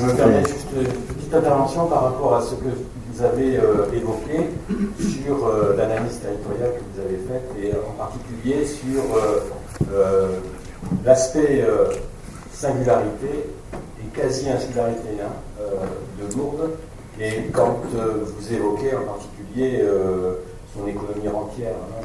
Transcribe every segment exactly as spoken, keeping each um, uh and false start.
Je me permets juste une petite intervention par rapport à ce que vous avez euh, évoqué sur euh, l'analyse territoriale que vous avez faite, et en particulier sur euh, euh, l'aspect euh, singularité et quasi-insularité hein, euh, de Lourdes, et quand euh, vous évoquez en particulier euh, son économie rentière. Hein,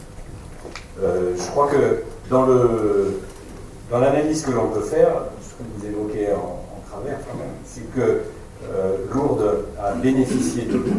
euh, je crois que dans le dans l'analyse que l'on peut faire, ce que vous évoquez en, en travers quand même, c'est que euh, Lourdes a bénéficié de l'eau,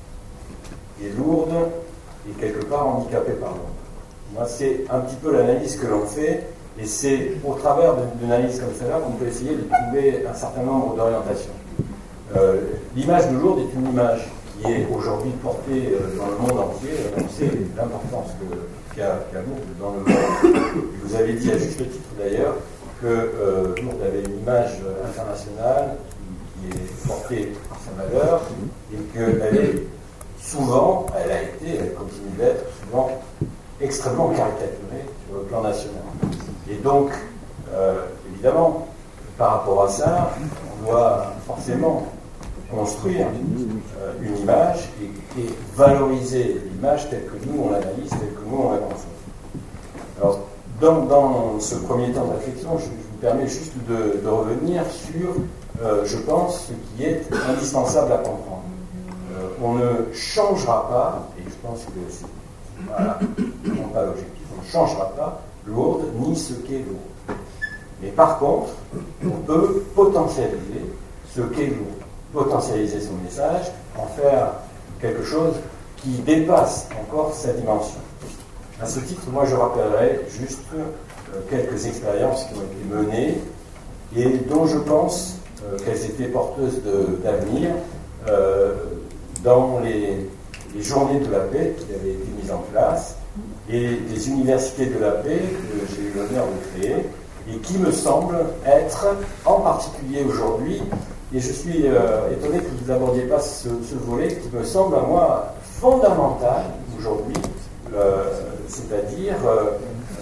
et Lourdes est quelque part handicapée par l'eau. Moi, c'est un petit peu l'analyse que l'on fait, et c'est au travers d'une analyse comme celle-là qu'on peut essayer de trouver un certain nombre d'orientations. Euh, l'image de Lourdes est une image qui est aujourd'hui portée euh, dans le monde entier. On sait l'importance qu'a qu'a Lourdes dans le monde. Vous avez dit à juste titre d'ailleurs que euh, Lourdes avait une image internationale qui, qui est portée par sa valeur, et qu'elle est souvent, elle a été, elle continue d'être souvent extrêmement caricaturée sur le plan national. Et donc, euh, évidemment, par rapport à ça, on doit forcément construire euh, une image et, et valoriser l'image telle que nous on l'analyse, telle que nous on la conçoit. Alors, dans, dans ce premier temps de réflexion, je, je vous permets juste de, de revenir sur, euh, je pense, ce qui est indispensable à comprendre. Euh, on ne changera pas, et je pense que c'est voilà, non pas l'objectif, on ne changera pas Lourdes ni ce qu'est Lourdes. Mais par contre, on peut potentialiser ce qu'est Lourdes. Potentialiser son message, en faire quelque chose qui dépasse encore sa dimension. À ce titre, moi je rappellerai juste euh, quelques expériences qui ont été menées et dont je pense euh, qu'elles étaient porteuses d'avenir euh, dans les, les journées de la paix qui avaient été mises en place et les universités de la paix que j'ai eu l'honneur de créer et qui me semblent être en particulier aujourd'hui. Et je suis euh, étonné que vous n'abordiez pas ce, ce volet qui me semble à moi fondamental aujourd'hui, euh, c'est-à-dire euh,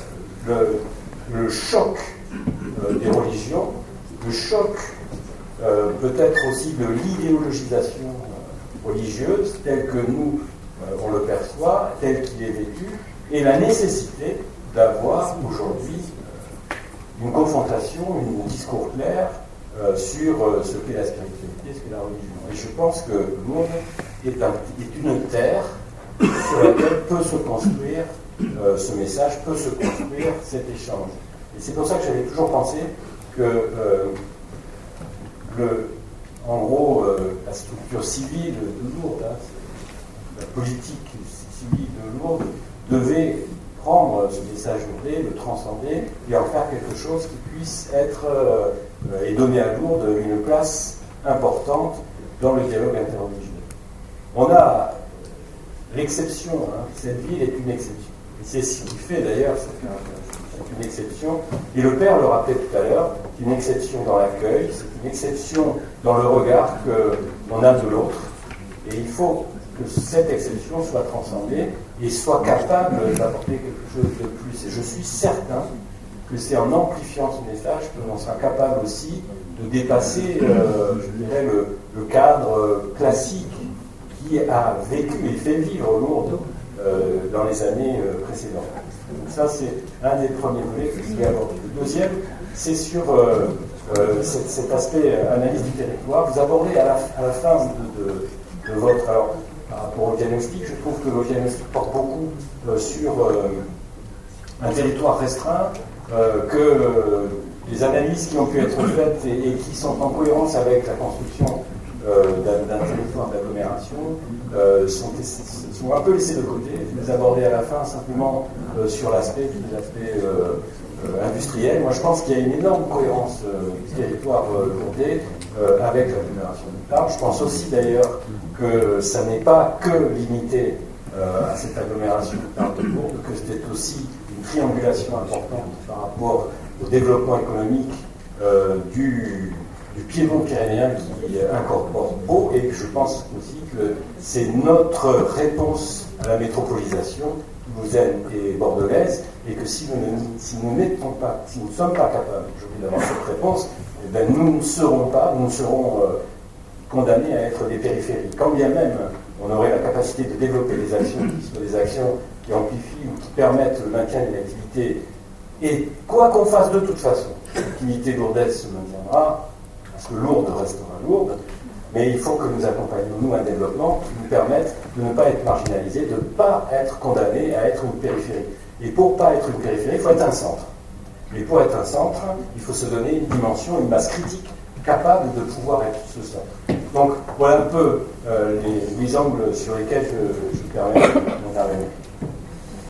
le, le choc euh, des religions, le choc euh, peut-être aussi de l'idéologisation euh, religieuse telle que nous euh, on le perçoit, tel qu'il est vécu, et la nécessité d'avoir aujourd'hui euh, une confrontation, un discours clair Euh, sur euh, ce qu'est la spiritualité, ce qu'est la religion. Et je pense que Lourdes est, un, est une terre sur laquelle peut se construire euh, ce message, peut se construire cet échange. Et c'est pour ça que j'avais toujours pensé que, euh, le, en gros, euh, la structure civile de Lourdes, hein, la politique civile de Lourdes, devait prendre ce message lourdé, le transcender et en faire quelque chose qui puisse être euh, et donner à Lourdes une place importante dans le dialogue interreligieux. On a l'exception, hein, cette ville est une exception. Et c'est ce qui fait d'ailleurs, c'est une exception, et le Père le rappelait tout à l'heure, c'est une exception dans l'accueil, c'est une exception dans le regard qu'on a de l'autre, et il faut que cette exception soit transcendée et soit capable d'apporter quelque chose de plus. Et je suis certain que c'est en amplifiant ce message que l'on sera capable aussi de dépasser, euh, je dirais, le, le cadre classique qui a vécu et fait vivre Lourdes euh, dans les années euh, précédentes. Donc ça, c'est un des premiers volets que je voulais aborder. Le deuxième, c'est sur euh, euh, cet, cet aspect analyse du territoire. Vous abordez à la, à la fin de, de, de votre... Alors, par rapport au diagnostic, je trouve que le diagnostic porte beaucoup euh, sur euh, un territoire restreint, euh, que euh, les analyses qui ont pu être faites et, et qui sont en cohérence avec la construction euh, d'un territoire d'agglomération euh, sont, sont un peu laissées de côté. Je les abordais à la fin simplement euh, sur l'aspect euh, euh, industriel. Moi, je pense qu'il y a une énorme cohérence euh, du territoire euh, lourdais euh, avec l'agglomération de Tarbes. Je pense aussi d'ailleurs que ça n'est pas que limité euh, à cette agglomération de Tarbes-Lourdes, que c'était aussi une triangulation importante par rapport au développement économique euh, du, du piémont pyrénéen qui incorpore Pau, et je pense aussi que c'est notre réponse à la métropolisation toulousaine et bordelaise, et que si nous ne si nous n'étions pas, si nous ne sommes pas capables aujourd'hui d'avoir cette réponse, eh bien, nous ne serons pas, nous serons euh, condamnés à être des périphéries. Quand bien même on aurait la capacité de développer des actions qui soient des actions qui amplifient ou qui permettent le maintien d'une activité, et quoi qu'on fasse de toute façon, l'activité lourdesse se maintiendra, parce que lourde restera lourde, mais il faut que nous accompagnions, nous, un développement qui nous permette de ne pas être marginalisés, de ne pas être condamnés à être une périphérie. Et pour ne pas être une périphérie, il faut être un centre. Mais pour être un centre, il faut se donner une dimension, une masse critique capable de pouvoir être ce centre. Donc voilà un peu euh, les, les angles sur lesquels je, je permets d'intervenir.